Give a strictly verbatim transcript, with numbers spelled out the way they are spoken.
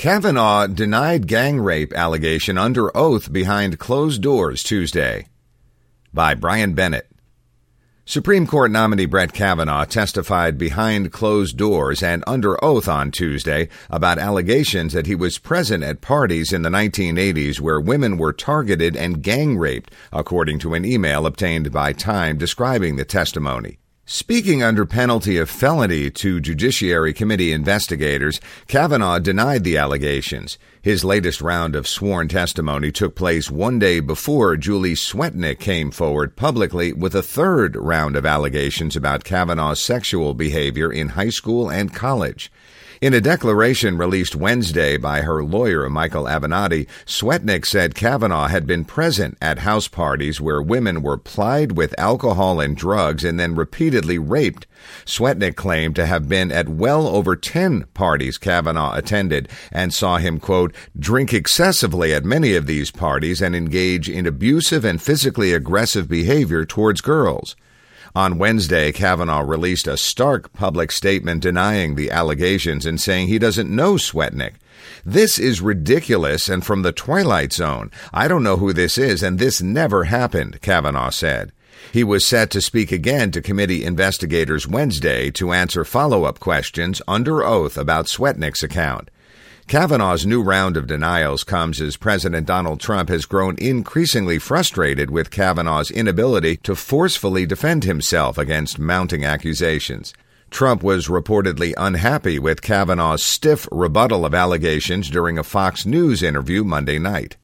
Kavanaugh denied gang rape allegation under oath behind closed doors Tuesday. By Brian Bennett. Supreme Court nominee Brett Kavanaugh testified behind closed doors and under oath on Tuesday about allegations that he was present at parties in the nineteen eighties where women were targeted and gang raped, according to an email obtained by Time describing the testimony. Speaking under penalty of felony to Judiciary Committee investigators, Kavanaugh denied the allegations. His latest round of sworn testimony took place one day before Julie Swetnick came forward publicly with a third round of allegations about Kavanaugh's sexual behavior in high school and college. In a declaration released Wednesday by her lawyer, Michael Avenatti, Swetnick said Kavanaugh had been present at house parties where women were plied with alcohol and drugs and then repeatedly raped. Swetnick claimed to have been at well over ten parties Kavanaugh attended and saw him, quote, drink excessively at many of these parties and engage in abusive and physically aggressive behavior towards girls. On Wednesday, Kavanaugh released a stark public statement denying the allegations and saying he doesn't know Swetnick. This is ridiculous and from the Twilight Zone. I don't know who this is, and this never happened, Kavanaugh said. He was set to speak again to committee investigators Wednesday to answer follow-up questions under oath about Swetnick's account. Kavanaugh's new round of denials comes as President Donald Trump has grown increasingly frustrated with Kavanaugh's inability to forcefully defend himself against mounting accusations. Trump was reportedly unhappy with Kavanaugh's stiff rebuttal of allegations during a Fox News interview Monday night.